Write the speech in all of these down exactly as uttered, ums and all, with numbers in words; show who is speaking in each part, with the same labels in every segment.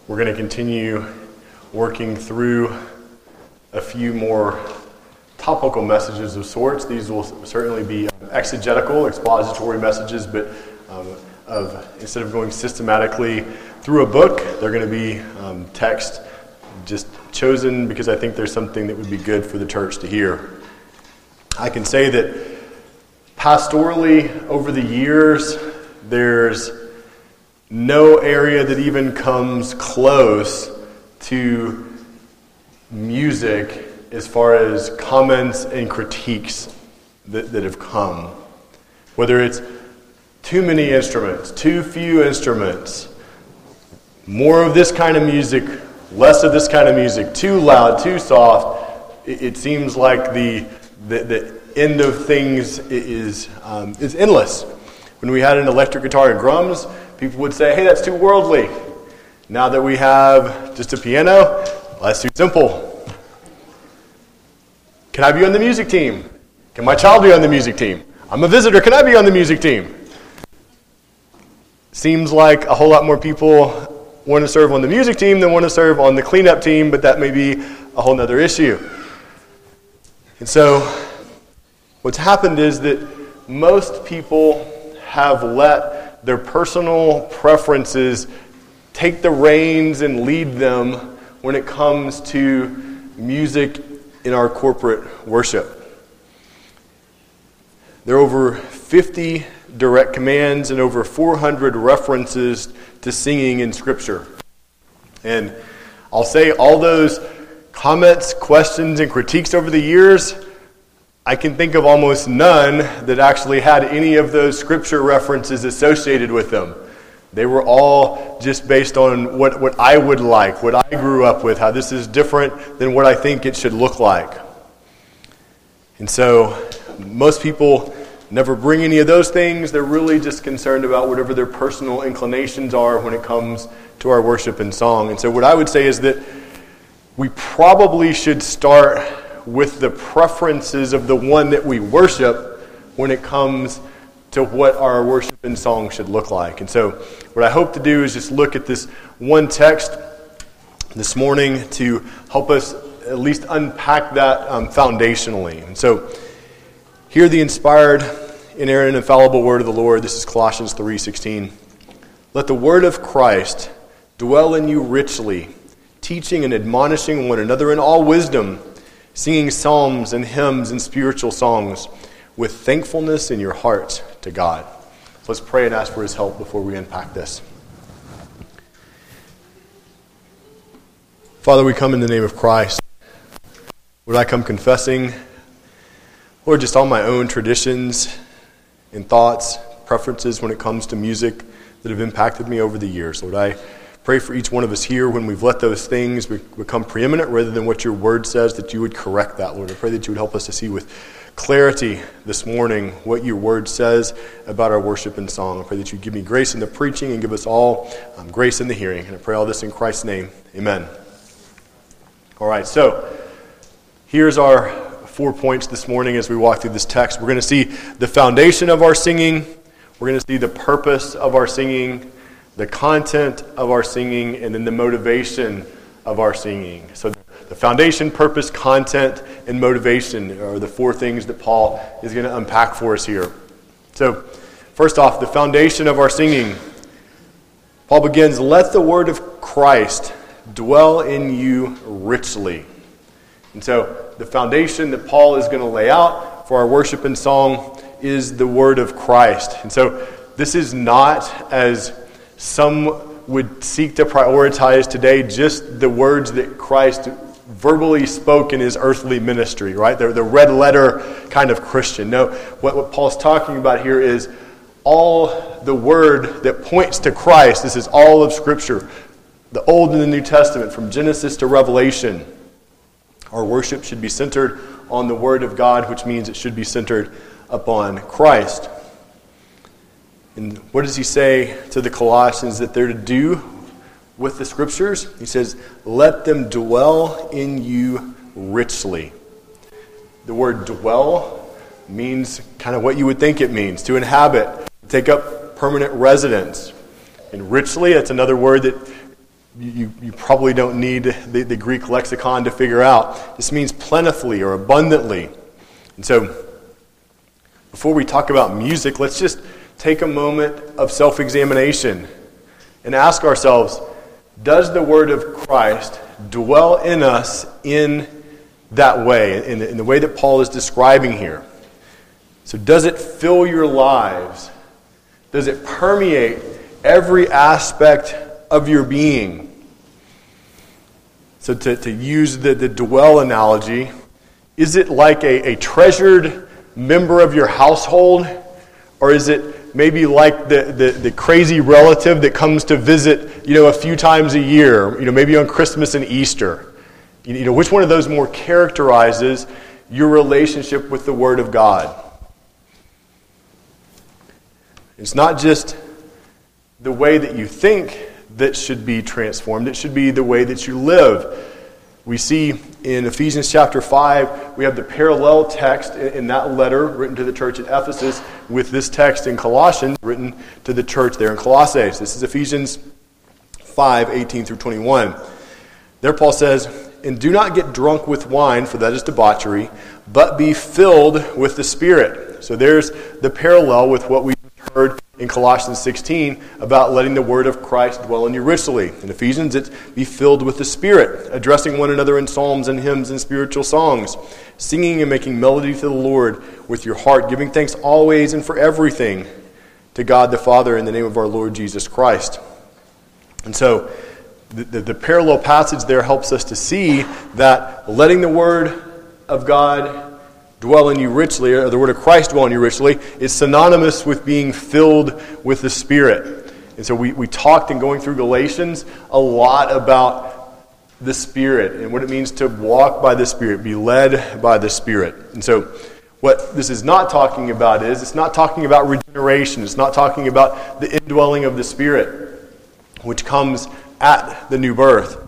Speaker 1: We're going to continue working through a few more topical messages of sorts. These will certainly be exegetical, expository messages, but um, of instead of going systematically through a book, they're going to be um, text just chosen because I think there's something that would be good for the church to hear. I can say that pastorally, over the years, there's no area that even comes close to music as far as comments and critiques that, that have come. Whether it's too many instruments, too few instruments, more of this kind of music, less of this kind of music, too loud, too soft, it, it seems like the, the, the end of things is, um, is endless. When we had an electric guitar and drums, people would say, hey, that's too worldly. Now that we have just a piano, that's too simple. Can I be on the music team? Can my child be on the music team? I'm a visitor. Can I be on the music team? Seems like a whole lot more people want to serve on the music team than want to serve on the cleanup team, but that may be a whole other issue. And so what's happened is that most people have let their personal preferences take the reins and lead them when it comes to music in our corporate worship. There are over fifty direct commands and over four hundred references to singing in Scripture. And I'll say all those comments, questions, and critiques over the years, I can think of almost none that actually had any of those Scripture references associated with them. They were all just based on what, what I would like, what I grew up with, how this is different than what I think it should look like. And so most people never bring any of those things. They're really just concerned about whatever their personal inclinations are when it comes to our worship and song. And so what I would say is that we probably should start with the preferences of the one that we worship when it comes to what our worship and song should look like. And so what I hope to do is just look at this one text this morning to help us at least unpack that um, foundationally. And so hear the inspired, inerrant, and infallible word of the Lord. This is Colossians three sixteen. Let the word of Christ dwell in you richly, teaching and admonishing one another in all wisdom, singing psalms and hymns and spiritual songs with thankfulness in your heart to God. Let's pray and ask for His help before we unpack this. Father, we come in the name of Christ. Lord, I come confessing, Lord, just all my own traditions and thoughts, preferences when it comes to music that have impacted me over the years. Lord, I pray for each one of us here when we've let those things become preeminent rather than what your word says, that you would correct that, Lord. I pray that you would help us to see with clarity this morning what your word says about our worship and song. I pray that you give me grace in the preaching and give us all um, grace in the hearing. And I pray all this in Christ's name. Amen. All right, so here's our four points this morning as we walk through this text. We're going to see the foundation of our singing. We're going to see the purpose of our singing, the content of our singing, and then the motivation of our singing. So the foundation, purpose, content, and motivation are the four things that Paul is going to unpack for us here. So first off, the foundation of our singing. Paul begins, let the word of Christ dwell in you richly. And so the foundation that Paul is going to lay out for our worship and song is the word of Christ. And so this is not, as some would seek to prioritize today, just the words that Christ verbally spoke in his earthly ministry, right? They're the red letter kind of Christian. No, what, what Paul's talking about here is all the word that points to Christ. This is all of Scripture, the Old and the New Testament, from Genesis to Revelation. Our worship should be centered on the Word of God, which means it should be centered upon Christ. And what does he say to the Colossians that they're to do with the Scriptures? He says, let them dwell in you richly. The word dwell means kind of what you would think it means, to inhabit, take up permanent residence. And richly, that's another word that you, you probably don't need the, the Greek lexicon to figure out. This means plentifully or abundantly. And so, before we talk about music, let's just take a moment of self-examination and ask ourselves, does the word of Christ dwell in us in that way, in the, in the way that Paul is describing here? So does it fill your lives? Does it permeate every aspect of your being? So to, to use the, the dwell analogy, is it like a, a treasured member of your household? Or is it maybe like the, the, the crazy relative that comes to visit, you know, a few times a year, you know, maybe on Christmas and Easter? You know, which one of those more characterizes your relationship with the Word of God? It's not just the way that you think that should be transformed. It should be the way that you live. We see in Ephesians chapter five, we have the parallel text in that letter written to the church at Ephesus with this text in Colossians written to the church there in Colossae. This is Ephesians five, eighteen through twenty-one. There Paul says, "And do not get drunk with wine, for that is debauchery, but be filled with the Spirit." So there's the parallel with what we heard in Colossians sixteen about letting the word of Christ dwell in you richly. In Ephesians, it's be filled with the Spirit, addressing one another in psalms and hymns and spiritual songs, singing and making melody to the Lord with your heart, giving thanks always and for everything to God the Father in the name of our Lord Jesus Christ. And so the, the, the parallel passage there helps us to see that letting the word of God dwell in you richly, or the word of Christ dwell in you richly, is synonymous with being filled with the Spirit. And so we, we talked in going through Galatians a lot about the Spirit and what it means to walk by the Spirit, be led by the Spirit. And so what this is not talking about is, it's not talking about regeneration, it's not talking about the indwelling of the Spirit, which comes at the new birth.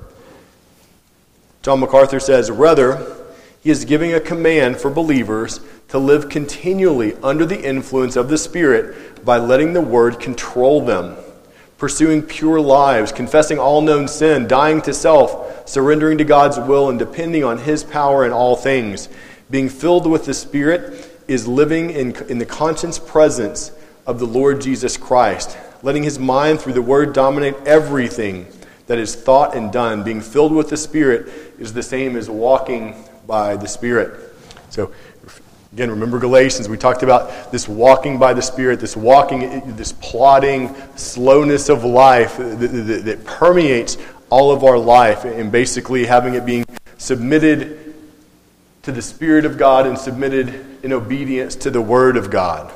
Speaker 1: John MacArthur says, "Rather, he is giving a command for believers to live continually under the influence of the Spirit by letting the Word control them, pursuing pure lives, confessing all known sin, dying to self, surrendering to God's will, and depending on His power in all things. Being filled with the Spirit is living in, in the conscious presence of the Lord Jesus Christ, letting His mind through the Word dominate everything that is thought and done. Being filled with the Spirit is the same as walking by the Spirit." So, again, remember Galatians. We talked about this walking by the Spirit, this walking, this plodding slowness of life that, that, that permeates all of our life, and basically having it being submitted to the Spirit of God and submitted in obedience to the Word of God.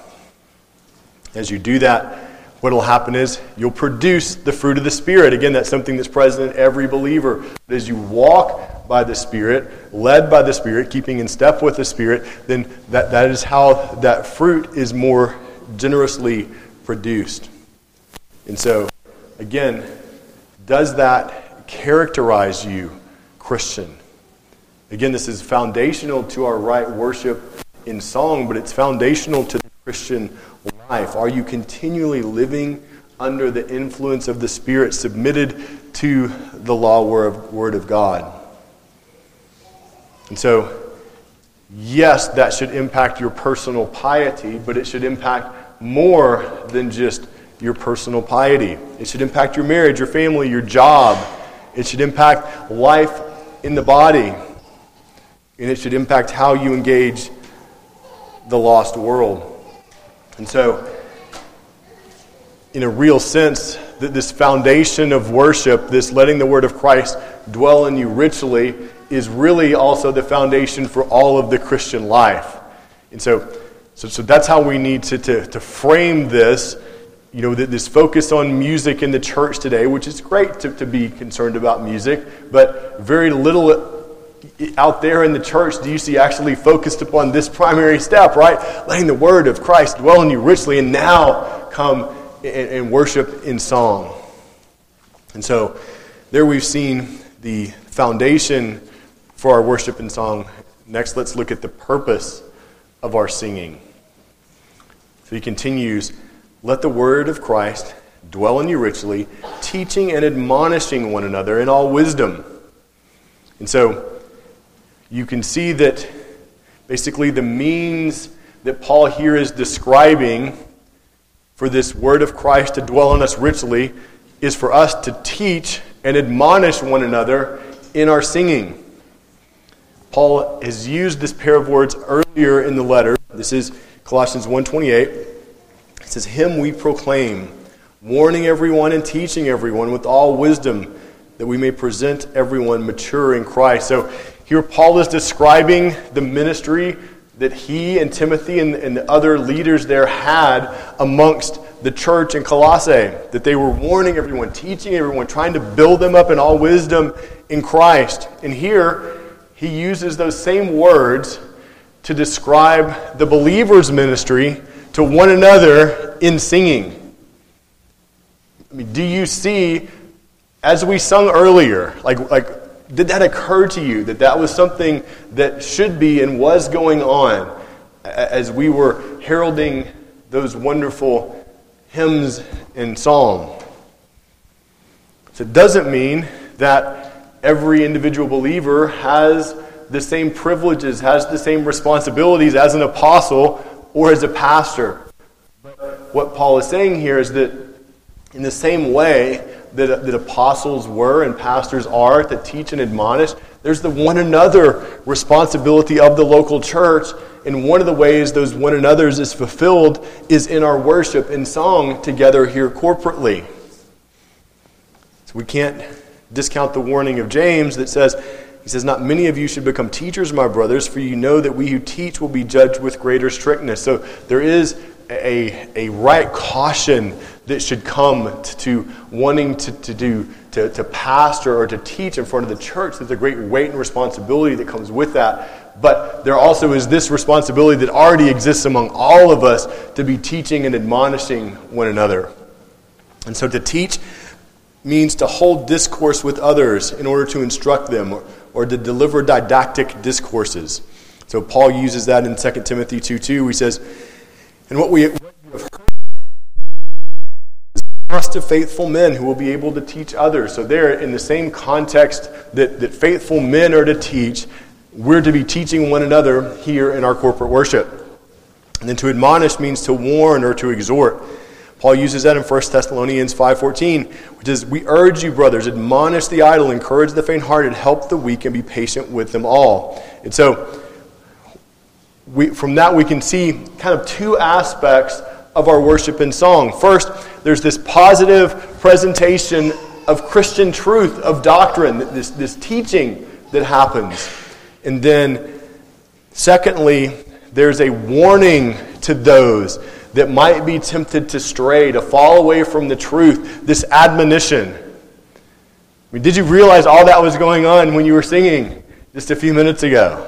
Speaker 1: As you do that, what will happen is you'll produce the fruit of the Spirit. Again, that's something that's present in every believer. But as you walk by the Spirit, led by the Spirit, keeping in step with the Spirit, then that, that is how that fruit is more generously produced. And so, again, does that characterize you, Christian? Again, this is foundational to our right worship in song, but it's foundational to the Christian life. Are you continually living under the influence of the Spirit, submitted to the law word of God? And so, yes, that should impact your personal piety, but it should impact more than just your personal piety. It should impact your marriage, your family, your job. It should impact life in the body. And it should impact how you engage the lost world. And so, in a real sense, that this foundation of worship, this letting the word of Christ dwell in you richly, is really also the foundation for all of the Christian life. And so, so, so that's how we need to, to, to frame this, you know, this focus on music in the church today, which is great to, to be concerned about music, but very little out there in the church do you see actually focused upon this primary step, right? Letting the word of Christ dwell in you richly, and now come and, and worship in song. And so there we've seen the foundation for our worship in song. Next, let's look at the purpose of our singing. So he continues, "Let the word of Christ dwell in you richly, teaching and admonishing one another in all wisdom. And so you can see that basically the means that Paul here is describing for this word of Christ to dwell in us richly is for us to teach and admonish one another in our singing. Paul has used this pair of words earlier in the letter. This is Colossians one twenty-eight. It says, "Him we proclaim, warning everyone and teaching everyone with all wisdom, that we may present everyone mature in Christ." So here Paul is describing the ministry that he and Timothy and, and the other leaders there had amongst the church in Colossae, that they were warning everyone, teaching everyone, trying to build them up in all wisdom in Christ. And here he uses those same words to describe the believer's ministry to one another in singing. I mean, do you see, as we sung earlier, like like did that occur to you that that was something that should be and was going on as we were heralding those wonderful hymns and psalm? So it doesn't mean that every individual believer has the same privileges, has the same responsibilities as an apostle or as a pastor. But what Paul is saying here is that in the same way that, that apostles were and pastors are to teach and admonish, there's the one another responsibility of the local church. And one of the ways those one another's is fulfilled is in our worship and song together here corporately. So we can't discount the warning of James that says, he says, "Not many of you should become teachers, my brothers, for you know that we who teach will be judged with greater strictness." So there is a, a right caution that should come to, to wanting to, to do to, to pastor or to teach in front of the church. There's a great weight and responsibility that comes with that. But there also is this responsibility that already exists among all of us to be teaching and admonishing one another. And so to teach means to hold discourse with others in order to instruct them, or, or to deliver didactic discourses. So Paul uses that in Second Timothy two two. He says, "And what we have heard is trust to faithful men who will be able to teach others." So there, in the same context that, that faithful men are to teach, we're to be teaching one another here in our corporate worship. And then to admonish means to warn or to exhort. Paul uses that in First Thessalonians five fourteen, which is, "We urge you, brothers, admonish the idle, encourage the faint-hearted, help the weak, and be patient with them all." And so we, from that we can see kind of two aspects of our worship and song. First, there's this positive presentation of Christian truth, of doctrine, this, this teaching that happens. And then, secondly, there's a warning to those that might be tempted to stray, to fall away from the truth, this admonition. I mean, did you realize all that was going on when you were singing just a few minutes ago?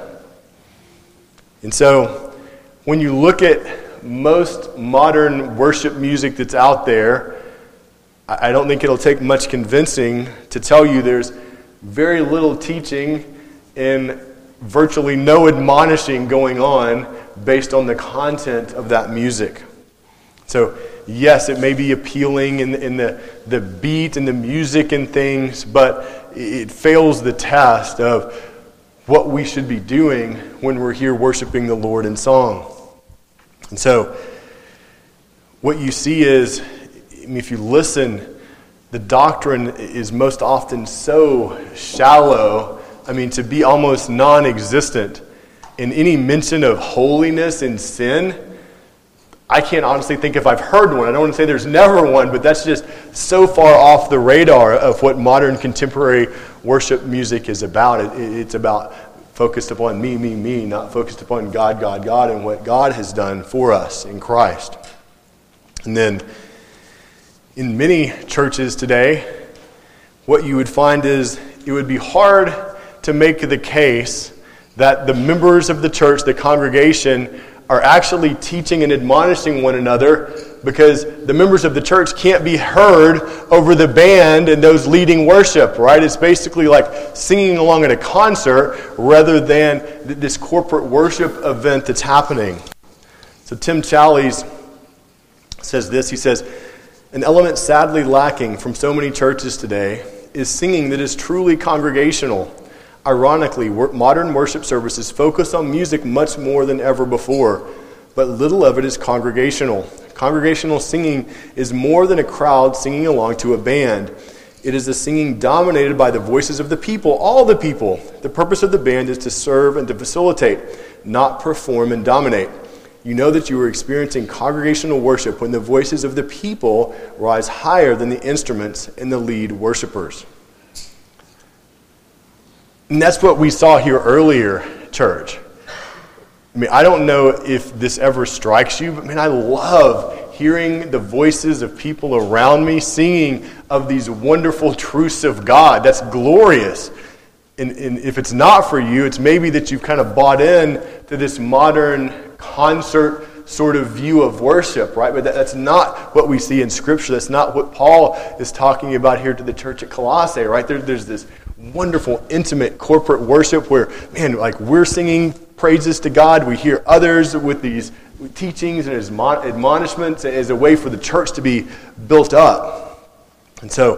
Speaker 1: And so, when you look at most modern worship music that's out there, I don't think it'll take much convincing to tell you there's very little teaching and virtually no admonishing going on based on the content of that music. So, yes, it may be appealing in, in the, the beat and the music and things, but it fails the test of what we should be doing when we're here worshiping the Lord in song. And so, what you see is, I mean, if you listen, the doctrine is most often so shallow, I mean, to be almost non-existent. In any mention of holiness and sin, I can't honestly think if I've heard one. I don't want to say there's never one, but that's just so far off the radar of what modern contemporary worship music is about. It, it's about focused upon me, me, me, not focused upon God, God, God, and what God has done for us in Christ. And then, in many churches today, what you would find is it would be hard to make the case that the members of the church, the congregation, are actually teaching and admonishing one another, because the members of the church can't be heard over the band and those leading worship, right? It's basically like singing along at a concert rather than this corporate worship event that's happening. So Tim Challies says this. He says, An element sadly lacking from so many churches today is singing that is truly congregational. Ironically, modern worship services focus on music much more than ever before, but little of it is congregational. Congregational singing is more than a crowd singing along to a band. It is a singing dominated by the voices of the people, all the people. The purpose of the band is to serve and to facilitate, not perform and dominate. You know that you are experiencing congregational worship when the voices of the people rise higher than the instruments and the lead worshipers. And that's what we saw here earlier, church. I mean, I don't know if this ever strikes you, but man, I love hearing the voices of people around me singing of these wonderful truths of God. That's glorious. And, and if it's not for you, it's maybe that you've kind of bought in to this modern concert sort of view of worship, right? But that, that's not what we see in Scripture. That's not what Paul is talking about here to the church at Colossae, right? There, there's this wonderful, intimate, corporate worship where, man, like we're singing praises to God. We hear others with these teachings and admonishments as a way for the church to be built up. And so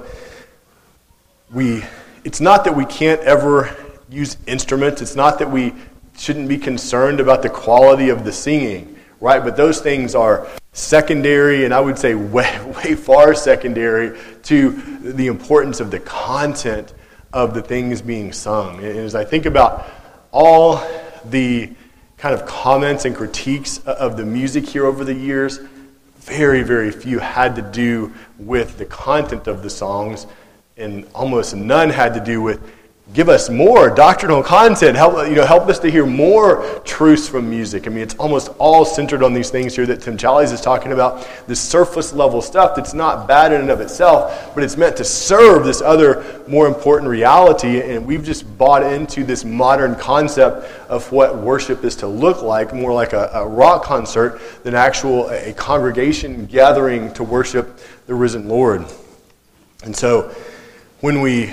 Speaker 1: we, it's not that we can't ever use instruments. It's not that we shouldn't be concerned about the quality of the singing, right? But those things are secondary, and I would say way, way far secondary to the importance of the content of the things being sung. And as I think about all the kind of comments and critiques of the music here over the years, very, very few had to do with the content of the songs, and almost none had to do with give us more doctrinal content. Help, you know, help us to hear more truths from music. I mean, it's almost all centered on these things here that Tim Challies is talking about, this surface level stuff that's not bad in and of itself, but it's meant to serve this other more important reality. And we've just bought into this modern concept of what worship is to look like, more like a, a rock concert than actual a congregation gathering to worship the risen Lord. And so when we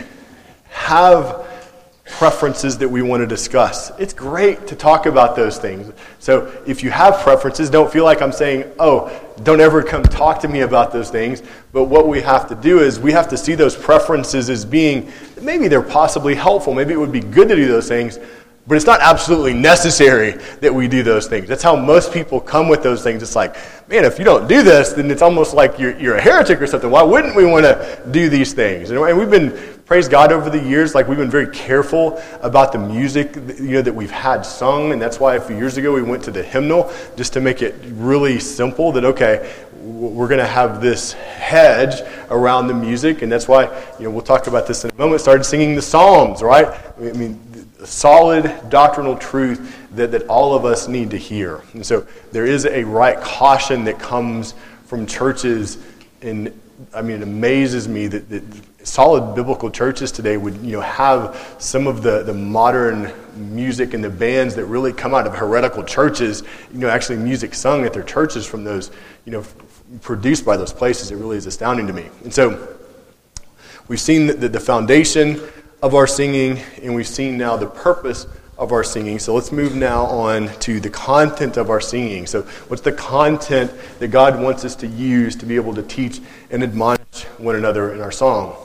Speaker 1: have preferences that we want to discuss, it's great to talk about those things. So if you have preferences, don't feel like I'm saying, oh, don't ever come talk to me about those things. But what we have to do is we have to see those preferences as being, maybe they're possibly helpful. Maybe it would be good to do those things, but it's not absolutely necessary that we do those things. That's how most people come with those things. It's like, man, if you don't do this, then it's almost like you're, you're a heretic or something. Why wouldn't we want to do these things? And we've been, praise God, over the years, like we've been very careful about the music, you know, that we've had sung. And that's why a few years ago we went to the hymnal just to make it really simple that, okay, we're going to have this hedge around the music. And that's why, you know, we'll talk about this in a moment, started singing the Psalms, right? I mean, solid doctrinal truth that, that all of us need to hear. And so there is a right caution that comes from churches, and I mean, it amazes me that, that solid biblical churches today would, you know, have some of the, the modern music and the bands that really come out of heretical churches, you know, actually music sung at their churches from those, you know, f- produced by those places. It really is astounding to me. And so we've seen the, the foundation of our singing, and we've seen now the purpose of our singing. So let's move now on to the content of our singing. So what's the content that God wants us to use to be able to teach and admonish one another in our song?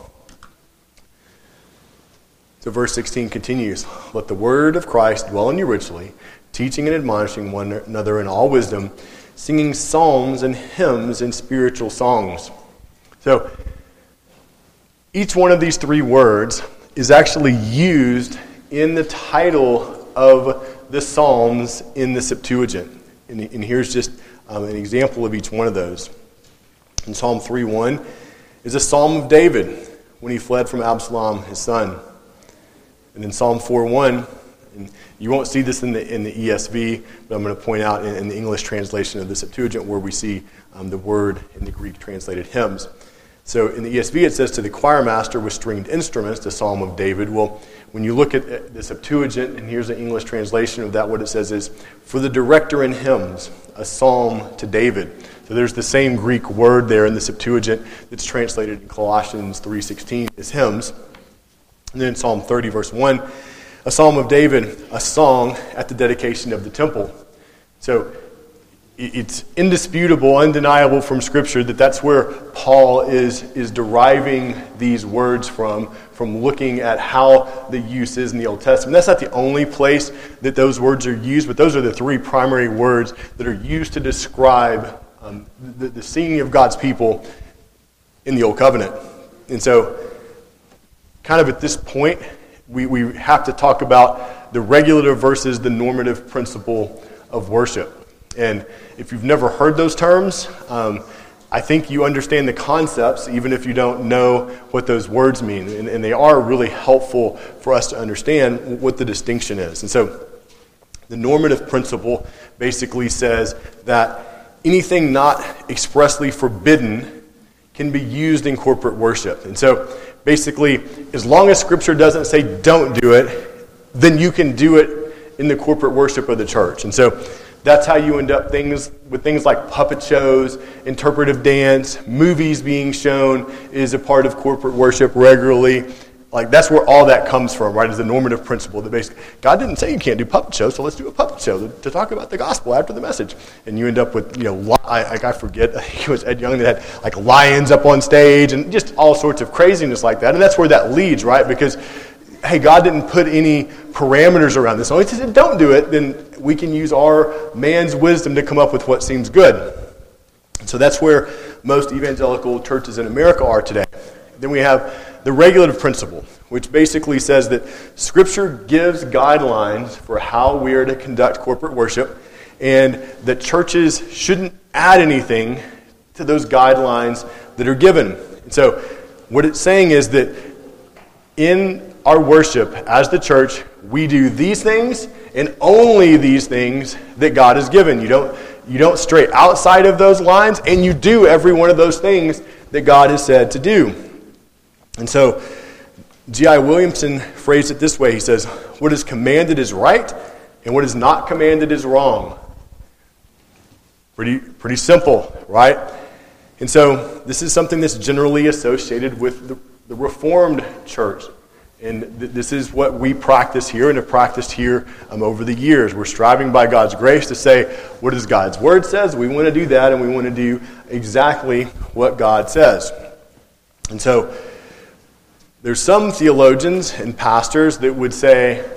Speaker 1: So verse sixteen continues, "Let the word of Christ dwell in you richly, teaching and admonishing one another in all wisdom, singing psalms and hymns and spiritual songs." So each one of these three words is actually used in the title of the Psalms in the Septuagint. And, and here's just um, an example of each one of those. In Psalm three one is a psalm of David when he fled from Absalom, his son. And in Psalm four one, and you won't see this in the in the E S V, but I'm going to point out in, in the English translation of the Septuagint where we see um, the word in the Greek translated hymns. So in the E S V it says, "To the choir master with stringed instruments," the Psalm of David. Well, when you look at the Septuagint, and here's the English translation of that, what it says is, "For the director in hymns, a psalm to David." So there's the same Greek word there in the Septuagint that's translated in Colossians three sixteen as hymns. And then in Psalm thirty, verse one, a psalm of David, a song at the dedication of the temple. So it's indisputable, undeniable from Scripture that that's where Paul is, is deriving these words from, from looking at how the use is in the Old Testament. That's not the only place that those words are used, but those are the three primary words that are used to describe um, the, the singing of God's people in the Old Covenant. And so, kind of at this point, we, we have to talk about the regulative versus the normative principle of worship. And if you've never heard those terms, um, I think you understand the concepts, even if you don't know what those words mean. And, and they are really helpful for us to understand what the distinction is. And so the normative principle basically says that anything not expressly forbidden can be used in corporate worship. And so basically, as long as Scripture doesn't say don't do it, then you can do it in the corporate worship of the church. And so that's how you end up things with things like puppet shows, interpretive dance, movies being shown is a part of corporate worship regularly. Like, that's where all that comes from, right? Is the normative principle that basically, God didn't say you can't do puppet shows, so let's do a puppet show to, to talk about the gospel after the message. And you end up with, you know, li- I, like I forget, I think it was Ed Young that had like lions up on stage and just all sorts of craziness like that. And that's where that leads, right? Because, hey, God didn't put any parameters around this. So he said, don't do it, then we can use our man's wisdom to come up with what seems good. So that's where most evangelical churches in America are today. Then we have the regulative principle, which basically says that Scripture gives guidelines for how we are to conduct corporate worship, and that churches shouldn't add anything to those guidelines that are given. And so what it's saying is that in our worship as the church, we do these things and only these things that God has given. You don't, you don't stray outside of those lines, and you do every one of those things that God has said to do. And so G I Williamson phrased it this way. He says, what is commanded is right, and what is not commanded is wrong. Pretty, pretty simple, right? And so this is something that's generally associated with the, the Reformed church. And th- this is what we practice here and have practiced here um, over the years. We're striving by God's grace to say, what does God's Word says? We want to do that, and we want to do exactly what God says. And so there's some theologians and pastors that would say,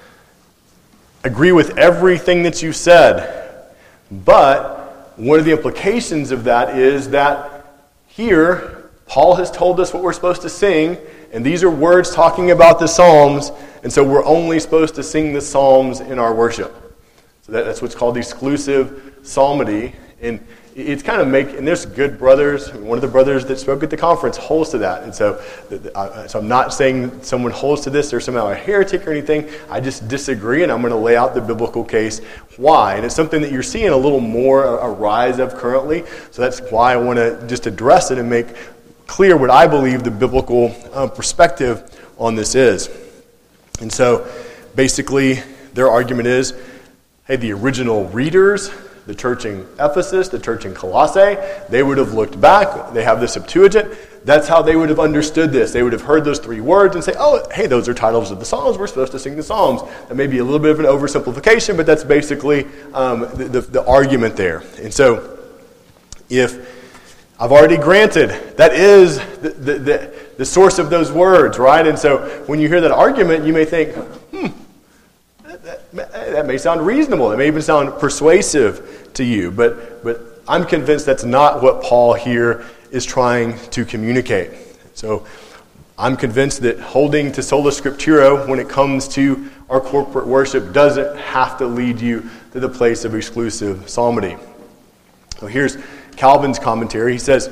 Speaker 1: agree with everything that you said, but one of the implications of that is that here, Paul has told us what we're supposed to sing, and these are words talking about the Psalms, and so we're only supposed to sing the Psalms in our worship. So that, that's what's called exclusive psalmody, and it's kind of make, and there's good brothers, one of the brothers that spoke at the conference holds to that, and so, so I'm not saying someone holds to this, they're somehow a heretic or anything, I just disagree, and I'm going to lay out the biblical case why, and it's something that you're seeing a little more a rise of currently, so that's why I want to just address it and make clear what I believe the biblical uh, perspective on this is. And so basically their argument is, hey, the original readers, the church in Ephesus, the church in Colossae, they would have looked back, they have the Septuagint, that's how they would have understood this. They would have heard those three words and say, oh, hey, those are titles of the Psalms, we're supposed to sing the Psalms. That may be a little bit of an oversimplification, but that's basically um, the, the, the argument there. And so if I've already granted, that is the, the, the, the source of those words, right? And so when you hear that argument, you may think, hmm, that, that, that may sound reasonable. It may even sound persuasive to you. But, but I'm convinced that's not what Paul here is trying to communicate. So I'm convinced that holding to sola scriptura when it comes to our corporate worship doesn't have to lead you to the place of exclusive psalmody. So here's Calvin's commentary. He says,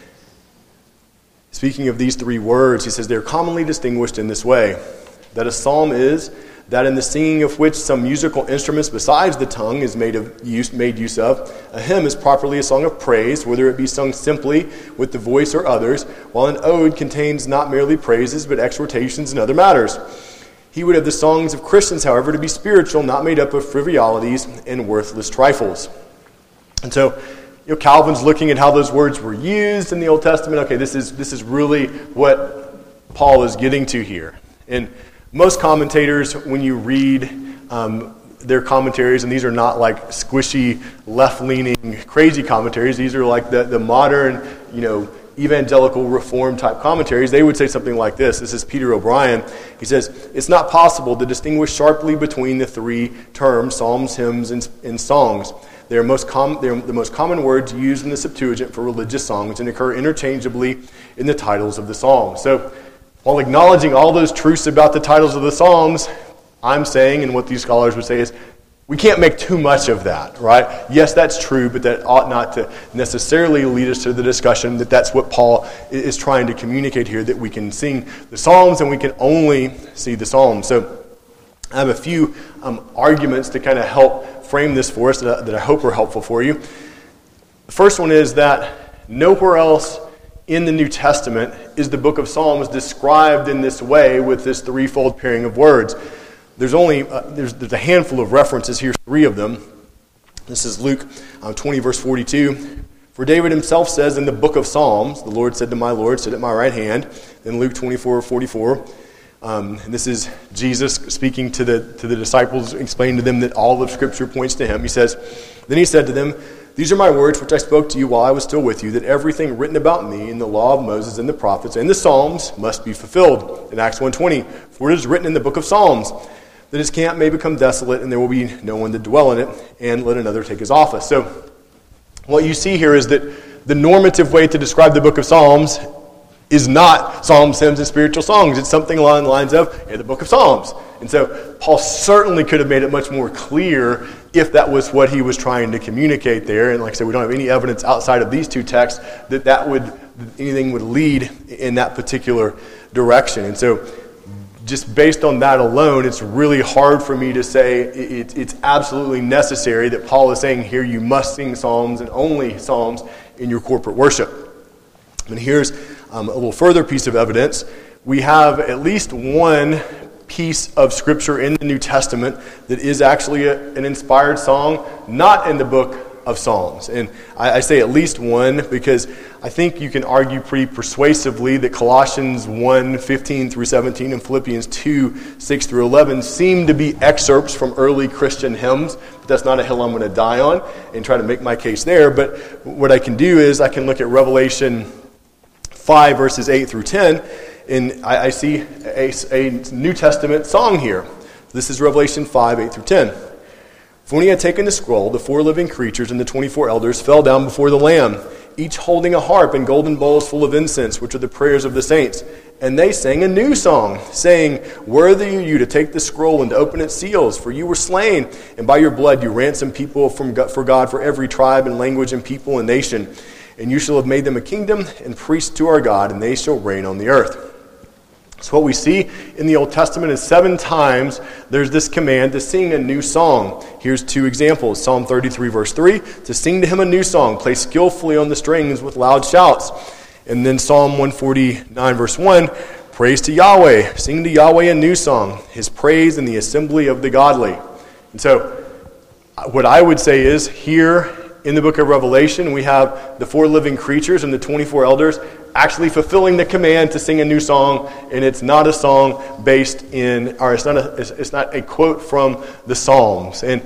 Speaker 1: speaking of these three words, he says, they're commonly distinguished in this way, that a psalm is that in the singing of which some musical instruments besides the tongue is made of use made use of. A hymn is properly a song of praise, whether it be sung simply with the voice or others, while an ode contains not merely praises, but exhortations and other matters. He would have the songs of Christians, however, to be spiritual, not made up of frivolities and worthless trifles. And so, you know, Calvin's looking at how those words were used in the Old Testament. Okay, this is this is really what Paul is getting to here. And most commentators, when you read um, their commentaries, and these are not like squishy, left-leaning, crazy commentaries. These are like the, the modern, you know, evangelical reform type commentaries. They would say something like this. This is Peter O'Brien. He says, "It's not possible to distinguish sharply between the three terms, psalms, hymns, and, and songs. They are most com- they're the most common words used in the Septuagint for religious songs and occur interchangeably in the titles of the psalms." So, while acknowledging all those truths about the titles of the psalms, I'm saying, and what these scholars would say is, we can't make too much of that, right? Yes, that's true, but that ought not to necessarily lead us to the discussion that that's what Paul is trying to communicate here, that we can sing the psalms and we can only see the psalms. So I have a few um, arguments to kind of help frame this for us that, that I hope are helpful for you. The first one is that nowhere else in the New Testament is the book of Psalms described in this way with this threefold pairing of words. There's only uh, there's, there's a handful of references here, three of them. This is Luke uh, twenty, verse forty-two. "For David himself says in the book of Psalms, the Lord said to my Lord, sit at my right hand." Then Luke twenty-four, forty-four. Um, and this is Jesus speaking to the to the disciples, explaining to them that all of Scripture points to him. He says, "Then he said to them, these are my words which I spoke to you while I was still with you, that everything written about me in the law of Moses and the prophets and the Psalms must be fulfilled." In Acts one twenty, "For it is written in the book of Psalms, that his camp may become desolate, and there will be no one to dwell in it, and let another take his office." So what you see here is that the normative way to describe the book of Psalms is not psalms, hymns, and spiritual songs. It's something along the lines of, hey, the book of Psalms. And so Paul certainly could have made it much more clear if that was what he was trying to communicate there. And like I said, we don't have any evidence outside of these two texts that that would anything would lead in that particular direction. And so just based on that alone, it's really hard for me to say it, it's absolutely necessary that Paul is saying here you must sing psalms and only psalms in your corporate worship. And here's um, a little further piece of evidence. We have at least one piece of Scripture in the New Testament that is actually a, an inspired song, not in the book of Psalms. And I, I say at least one because I think you can argue pretty persuasively that Colossians one, fifteen through seventeen and Philippians two, six through eleven seem to be excerpts from early Christian hymns, but that's not a hill I'm going to die on and try to make my case there. But what I can do is I can look at Revelation five, verses eight through ten, and I, I see a, a New Testament song here. This is Revelation five, eight through ten. "For when he had taken the scroll, the four living creatures and the twenty-four elders fell down before the Lamb, each holding a harp and golden bowls full of incense, which are the prayers of the saints. And they sang a new song, saying, Worthy are you to take the scroll and to open its seals, for you were slain, and by your blood you ransomed people from God, for God, for every tribe and language and people and nation. And you shall have made them a kingdom and priests to our God, and they shall reign on the earth." So what we see in the Old Testament is seven times there's this command to sing a new song. Here's two examples. Psalm thirty-three, verse three, to sing to him a new song, play skillfully on the strings with loud shouts. And then Psalm one forty-nine, verse one, praise to Yahweh, sing to Yahweh a new song, his praise in the assembly of the godly. And so what I would say is here in the book of Revelation, we have the four living creatures and the twenty-four elders actually fulfilling the command to sing a new song, and it's not a song based in, or it's not a, it's not a quote from the Psalms. And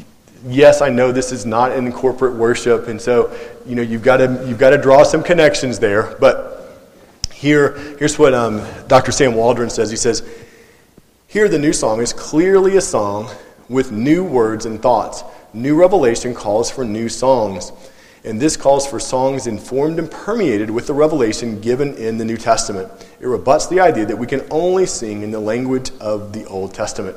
Speaker 1: yes, I know this is not in corporate worship, and so you know you've got to you've got to draw some connections there. But here, here's what um, Doctor Sam Waldron says. He says, "Here, the new song is clearly a song with new words and thoughts. New revelation calls for new songs. And this calls for songs informed and permeated with the revelation given in the New Testament. It rebuts the idea that we can only sing in the language of the Old Testament."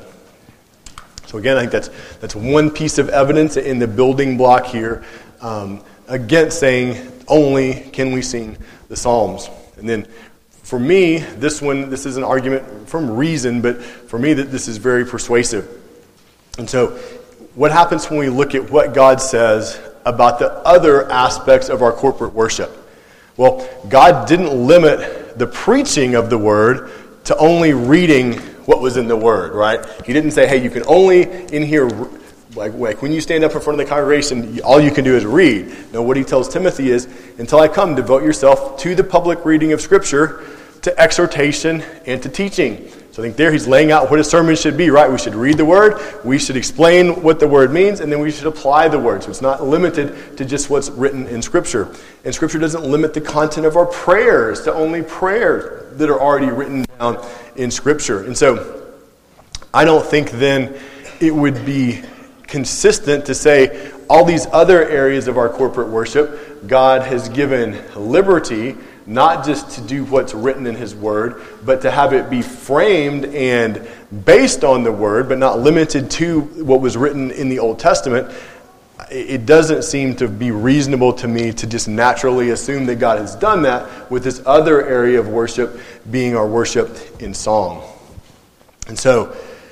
Speaker 1: So again, I think that's that's one piece of evidence in the building block here um, against saying only can we sing the Psalms. And then for me, this one, this is an argument from reason, but for me that this is very persuasive. And so what happens when we look at what God says about the other aspects of our corporate worship? Well, God didn't limit the preaching of the Word to only reading what was in the Word, right? He didn't say, hey, you can only in here, like, like when you stand up in front of the congregation, all you can do is read. No, what he tells Timothy is, until I come, devote yourself to the public reading of Scripture, to exhortation, and to teaching. So I think there he's laying out what a sermon should be, right? We should read the word, we should explain what the word means, and then we should apply the word. So it's not limited to just what's written in Scripture. And Scripture doesn't limit the content of our prayers to only prayers that are already written down in Scripture. And so I don't think then it would be consistent to say all these other areas of our corporate worship, God has given liberty not just to do what's written in his word, but to have it be framed and based on the word, but not limited to what was written in the Old Testament. It doesn't seem to be reasonable to me to just naturally assume that God has done that with this other area of worship being our worship in song. And so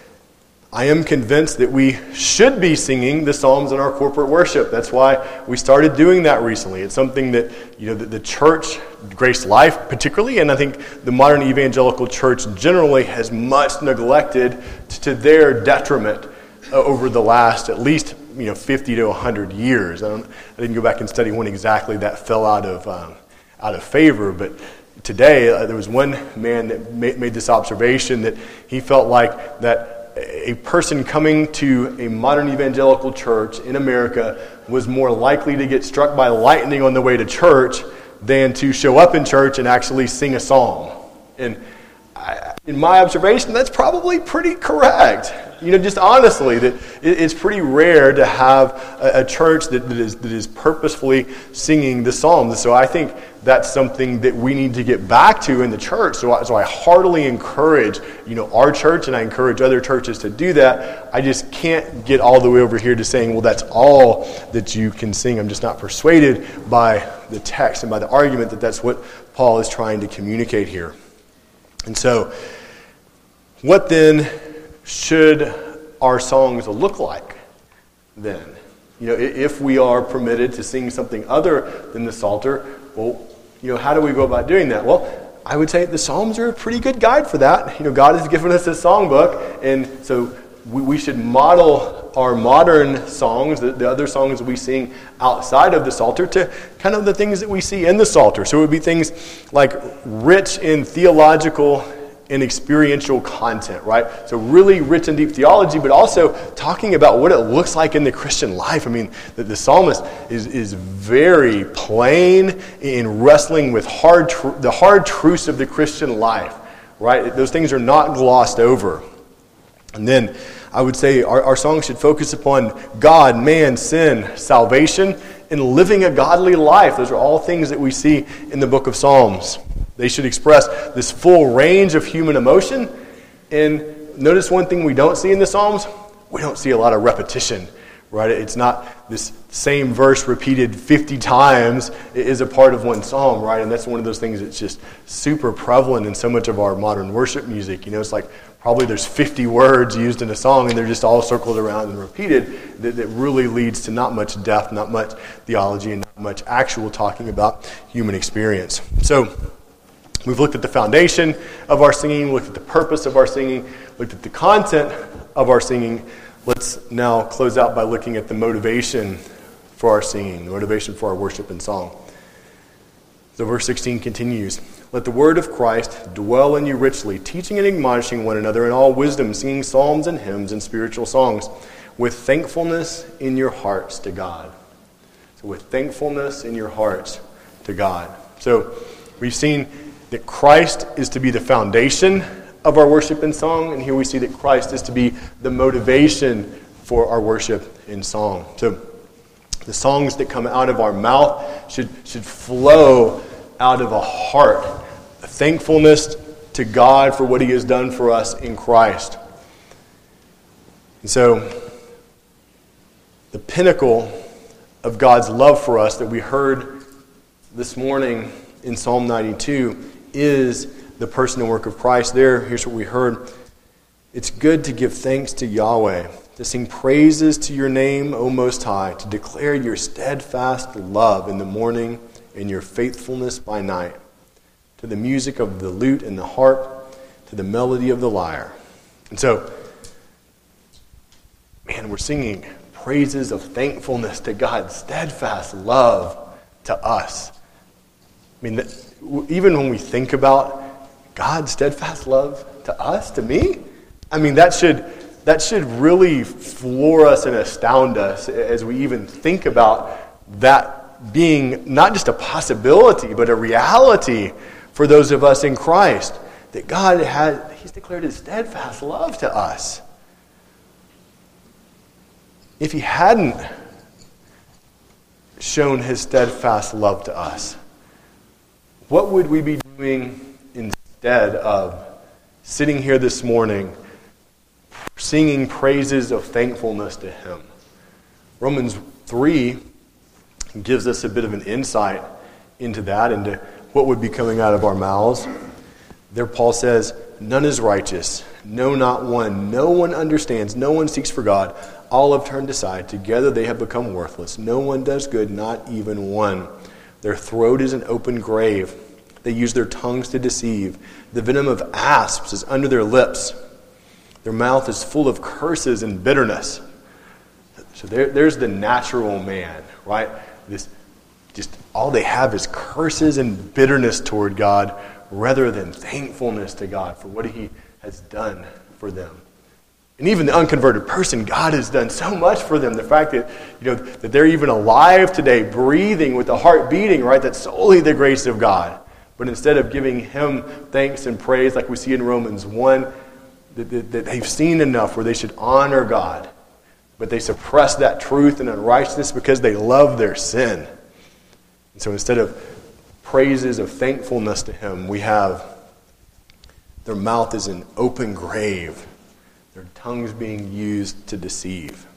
Speaker 1: I am convinced that we should be singing the Psalms in our corporate worship. That's why we started doing that recently. It's something that, you know, the, the church, Grace Life particularly, and I think the modern evangelical church generally has much neglected to, to their detriment uh, over the last at least, you know, fifty to one hundred years. I, don't, I didn't go back and study when exactly that fell out of um, out of favor, but today uh, there was one man that ma- made this observation that he felt like that a person coming to a modern evangelical church in America was more likely to get struck by lightning on the way to church than to show up in church and actually sing a psalm. And I, in my observation, that's probably pretty correct. You know, just honestly, that it, it's pretty rare to have a, a church that, that is that is purposefully singing the psalms. So I think that's something that we need to get back to in the church. So I, so I heartily encourage, you know, our church, and I encourage other churches to do that. I just can't get all the way over here to saying, well, that's all that you can sing. I'm just not persuaded by the text and by the argument that that's what Paul is trying to communicate here. And so, what then should our songs look like then? You know, if we are permitted to sing something other than the Psalter, well, you know, how do we go about doing that? Well, I would say the Psalms are a pretty good guide for that. You know, God has given us a songbook, and so we, we should model our modern songs, the, the other songs that we sing outside of the Psalter, to kind of the things that we see in the Psalter. So it would be things like rich in theological and experiential content, right? So really rich and deep theology, but also talking about what it looks like in the Christian life. I mean, the, the psalmist is is very plain in wrestling with hard tr- the hard truths of the Christian life, right? Those things are not glossed over. And then I would say our, our songs should focus upon God, man, sin, salvation, and living a godly life. Those are all things that we see in the book of Psalms. They should express this full range of human emotion. And notice one thing we don't see in the Psalms, we don't see a lot of repetition, right? It's not this same verse repeated fifty times. It is a part of one psalm, right? And that's one of those things that's just super prevalent in so much of our modern worship music. You know, it's like probably there's fifty words used in a song, and they're just all circled around and repeated. That, that really leads to not much depth, not much theology, and not much actual talking about human experience. So we've looked at the foundation of our singing, looked at the purpose of our singing, looked at the content of our singing. Let's now close out by looking at the motivation for our singing, the motivation for our worship and song. So verse sixteen continues, "Let the word of Christ dwell in you richly, teaching and admonishing one another in all wisdom, singing psalms and hymns and spiritual songs, with thankfulness in your hearts to God." So with thankfulness in your hearts to God. So we've seen that Christ is to be the foundation of our worship and song, and here we see that Christ is to be the motivation for our worship in song. So the songs that come out of our mouth should, should flow out of a heart, a thankfulness to God for what He has done for us in Christ. And so the pinnacle of God's love for us that we heard this morning in Psalm ninety-two is the person and work of Christ. There, here's what we heard. It's good to give thanks to Yahweh, to sing praises to your name, O Most High, to declare your steadfast love in the morning and your faithfulness by night, to the music of the lute and the harp, to the melody of the lyre. And so, man, we're singing praises of thankfulness to God's steadfast love to us. I mean, even when we think about God's steadfast love to us, to me? I mean, that should that should really floor us and astound us as we even think about that being not just a possibility, but a reality for those of us in Christ. That God has, He's declared His steadfast love to us. If He hadn't shown His steadfast love to us, what would we be doing instead of sitting here this morning singing praises of thankfulness to Him? Romans three gives us a bit of an insight into that, into what would be coming out of our mouths. There Paul says, none is righteous, no, not one. No one understands, no one seeks for God. All have turned aside, together they have become worthless. No one does good, not even one. Their throat is an open grave. They use their tongues to deceive. The venom of asps is under their lips. Their mouth is full of curses and bitterness. So there, there's the natural man, right? This, just all they have is curses and bitterness toward God, rather than thankfulness to God for what He has done for them. And even the unconverted person, God has done so much for them. The fact that, you know, that they're even alive today, breathing with the heart beating, right? That's solely the grace of God. But instead of giving Him thanks and praise like we see in Romans one, that, that, that they've seen enough where they should honor God. But they suppress that truth and unrighteousness because they love their sin. And so instead of praises of thankfulness to Him, we have their mouth is an open grave. Their tongues being used to deceive.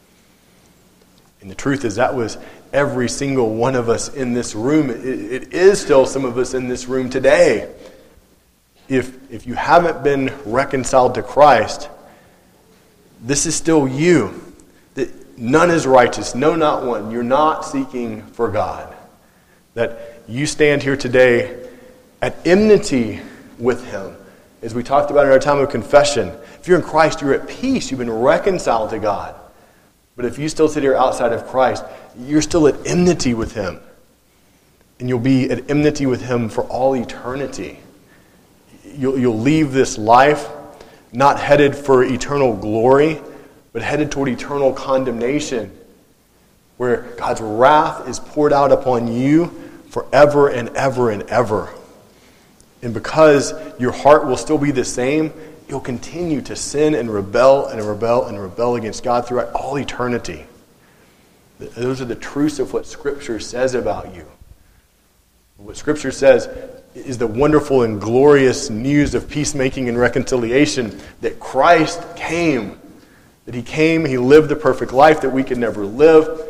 Speaker 1: And the truth is that was every single one of us in this room. It, it is still some of us in this room today. If, if you haven't been reconciled to Christ, this is still you. That none is righteous, no, not one. You're not seeking for God. That you stand here today at enmity with Him. As we talked about in our time of confession, if you're in Christ, you're at peace. You've been reconciled to God. But if you still sit here outside of Christ, you're still at enmity with Him. And you'll be at enmity with Him for all eternity. You'll, you'll leave this life not headed for eternal glory, but headed toward eternal condemnation, where God's wrath is poured out upon you forever and ever and ever. And because your heart will still be the same, you'll continue to sin and rebel and rebel and rebel against God throughout all eternity. Those are the truths of what Scripture says about you. What Scripture says is the wonderful and glorious news of peacemaking and reconciliation, that Christ came, that He came, He lived the perfect life that we could never live.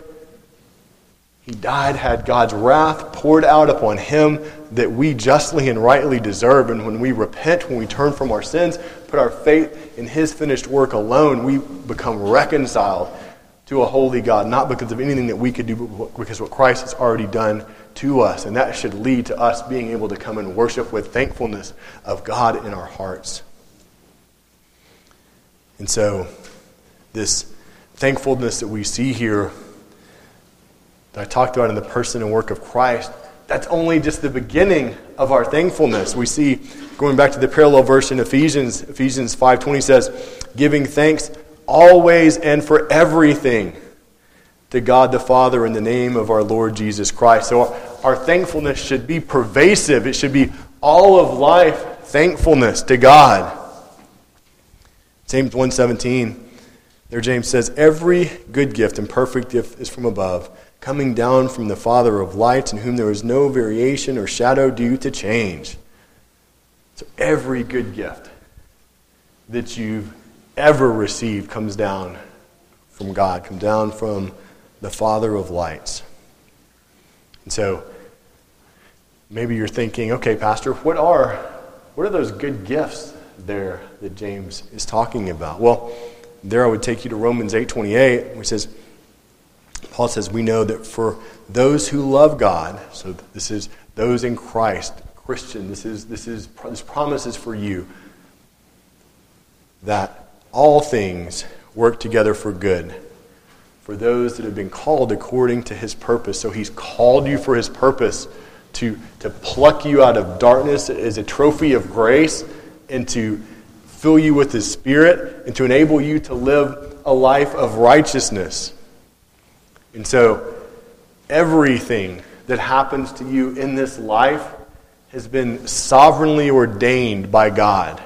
Speaker 1: He died, had God's wrath poured out upon Him that we justly and rightly deserve. And when we repent, when we turn from our sins, put our faith in His finished work alone, we become reconciled to a holy God, not because of anything that we could do, but because what Christ has already done to us. And that should lead to us being able to come and worship with thankfulness of God in our hearts. And so, this thankfulness that we see here, that I talked about in the person and work of Christ, that's only just the beginning of our thankfulness. We see, going back to the parallel verse in Ephesians, Ephesians five twenty says, giving thanks always and for everything to God the Father in the name of our Lord Jesus Christ. So our, our thankfulness should be pervasive. It should be all of life thankfulness to God. James one seventeen, there James says, every good gift and perfect gift is from above, coming down from the Father of lights, in whom there is no variation or shadow due to change. So every good gift that you've ever received comes down from God, comes down from the Father of lights. And so maybe you're thinking, okay, Pastor, what are what are those good gifts there that James is talking about? Well, there I would take you to Romans eight twenty-eight, which says, Paul says, we know that for those who love God, so this is those in Christ, Christian, this is this is this promise is for you, that all things work together for good, for those that have been called according to His purpose. So He's called you for His purpose, to, to pluck you out of darkness as a trophy of grace, and to fill you with His Spirit and to enable you to live a life of righteousness. And so, everything that happens to you in this life has been sovereignly ordained by God,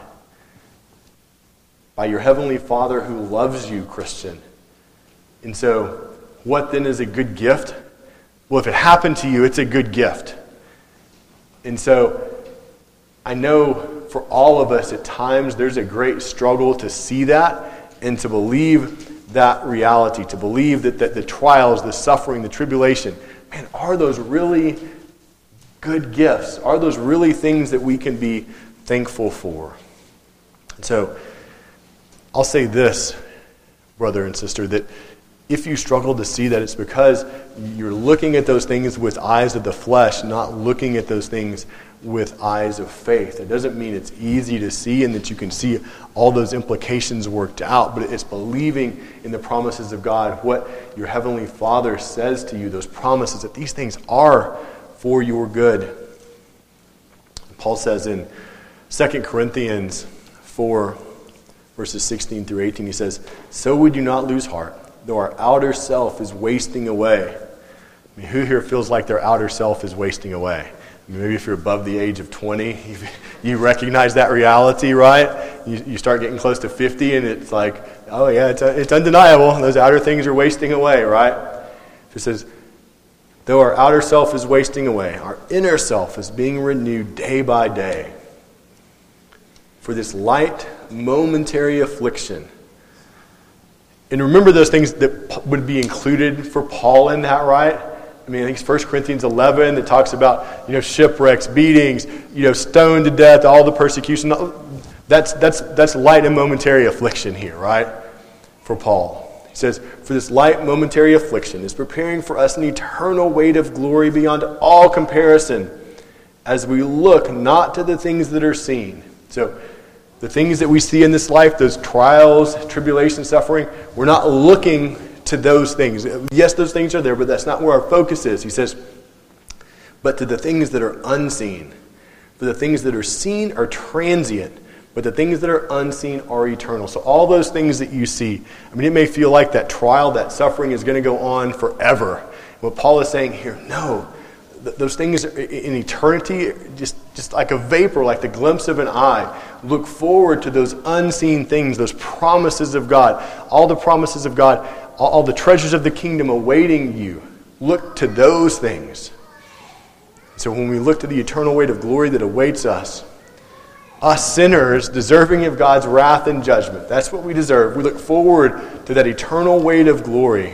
Speaker 1: by your Heavenly Father who loves you, Christian. And so, what then is a good gift? Well, if it happened to you, it's a good gift. And so, I know for all of us at times there's a great struggle to see that and to believe that reality, to believe that, that the trials, the suffering, the tribulation, man, are those really good gifts? Are those really things that we can be thankful for? And so, I'll say this, brother and sister, that if you struggle to see that, it's because you're looking at those things with eyes of the flesh, not looking at those things with eyes of faith. It doesn't mean it's easy to see and that you can see all those implications worked out, but it's believing in the promises of God, what your Heavenly Father says to you, those promises, that these things are for your good. Paul says in Second Corinthians four, verses sixteen through eighteen, he says, "So we do not lose heart, though our outer self is wasting away." I mean, who here feels like their outer self is wasting away? I mean, maybe if you're above the age of twenty, you, you recognize that reality, right? You, you start getting close to fifty, and it's like, oh yeah, it's, it's undeniable. Those outer things are wasting away, right? It says, though our outer self is wasting away, our inner self is being renewed day by day. For this light, momentary affliction. And remember those things that would be included for Paul in that, right? I mean, I think it's First Corinthians eleven that talks about, you know, shipwrecks, beatings, you know, stoned to death, all the persecution. That's that's that's light and momentary affliction here, right? For Paul. He says, for this light momentary affliction is preparing for us an eternal weight of glory beyond all comparison, as we look not to the things that are seen. So the things that we see in this life, those trials, tribulation, suffering, we're not looking to those things. Yes, those things are there, but that's not where our focus is. He says, but to the things that are unseen. For the things that are seen are transient, but the things that are unseen are eternal. So all those things that you see, I mean, it may feel like that trial, that suffering is going to go on forever. What Paul is saying here, no. Those things in eternity, just, just like a vapor, like the glimpse of an eye. Look forward to those unseen things, those promises of God, all the promises of God, all, all the treasures of the kingdom awaiting you. Look to those things. So when we look to the eternal weight of glory that awaits us, us sinners deserving of God's wrath and judgment, that's what we deserve. We look forward to that eternal weight of glory.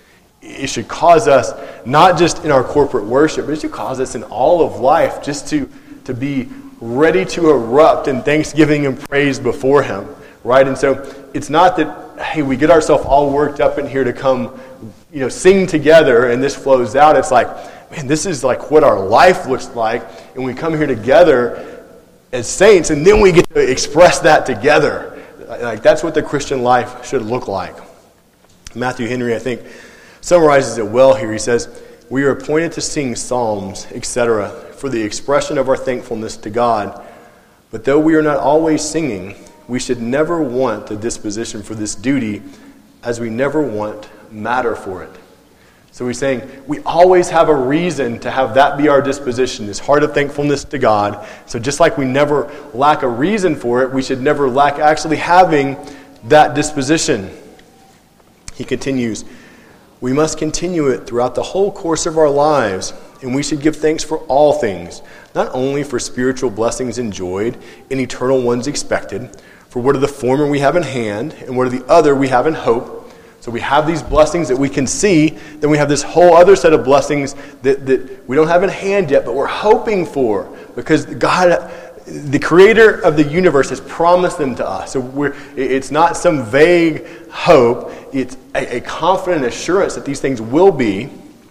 Speaker 1: It should cause us, not just in our corporate worship, but it should cause us in all of life just to, to be ready to erupt in thanksgiving and praise before Him, right? And so it's not that, hey, we get ourselves all worked up in here to come, you know, sing together and this flows out. It's like, man, this is like what our life looks like, and we come here together as saints, and then we get to express that together. Like that's what the Christian life should look like. Matthew Henry, I think, summarizes it well here. He says, we are appointed to sing psalms, et cetera, for the expression of our thankfulness to God. But though we are not always singing, we should never want the disposition for this duty, as we never want matter for it. So he's saying we always have a reason to have that be our disposition, this heart of thankfulness to God. So just like we never lack a reason for it, we should never lack actually having that disposition. He continues, we must continue it throughout the whole course of our lives, and we should give thanks for all things, not only for spiritual blessings enjoyed and eternal ones expected, for what are the former we have in hand, and what are the other we have in hope. So we have these blessings that we can see, then we have this whole other set of blessings that, that we don't have in hand yet, but we're hoping for, because God, the creator of the universe, has promised them to us. So we're, it's not some vague hope, it's a, a confident assurance that these things will be.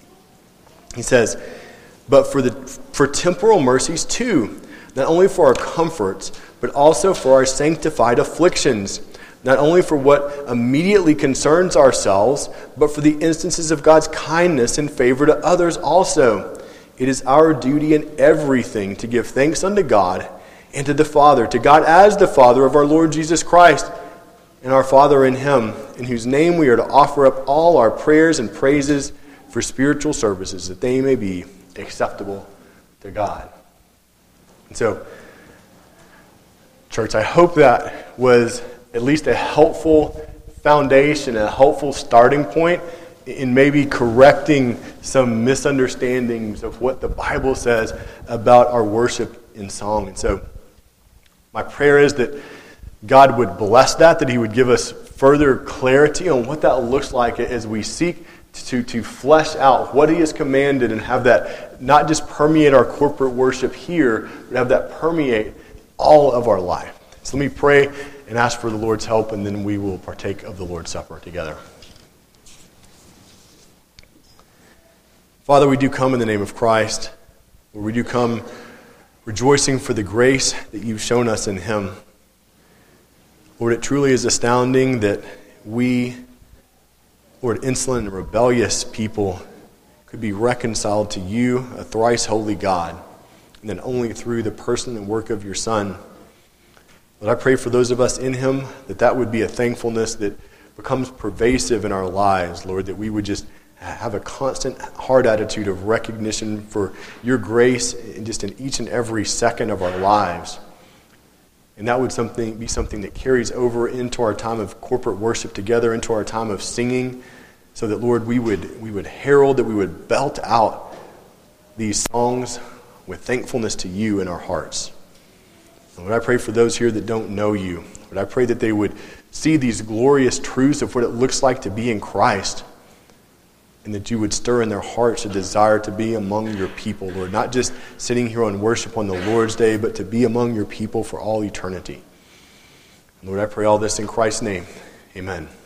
Speaker 1: He says, but for the for temporal mercies too, not only for our comforts, but also for our sanctified afflictions, not only for what immediately concerns ourselves, but for the instances of God's kindness and favor to others also. It is our duty in everything to give thanks unto God, and to the Father, to God as the Father of our Lord Jesus Christ, and our Father in him, in whose name we are to offer up all our prayers and praises for spiritual services, that they may be acceptable to God. And so, church, I hope that was at least a helpful foundation, a helpful starting point in maybe correcting some misunderstandings of what the Bible says about our worship in song. And so, my prayer is that God would bless that, that he would give us further clarity on what that looks like as we seek to, to flesh out what he has commanded and have that not just permeate our corporate worship here, but have that permeate all of our life. So let me pray and ask for the Lord's help, and then we will partake of the Lord's Supper together. Father, we do come in the name of Christ, where we do come rejoicing for the grace that you've shown us in him. Lord, it truly is astounding that we, Lord, insolent and rebellious people, could be reconciled to you, a thrice holy God, and then only through the person and work of your Son. Lord, I pray for those of us in him that that would be a thankfulness that becomes pervasive in our lives, Lord, that we would just have a constant heart attitude of recognition for your grace in just in each and every second of our lives. And that would something be something that carries over into our time of corporate worship together, into our time of singing, so that, Lord, we would we would herald, that we would belt out these songs with thankfulness to you in our hearts. And Lord, I pray for those here that don't know you. Lord, I pray that they would see these glorious truths of what it looks like to be in Christ, and that you would stir in their hearts a desire to be among your people, Lord, not just sitting here on worship on the Lord's Day, but to be among your people for all eternity. Lord, I pray all this in Christ's name. Amen.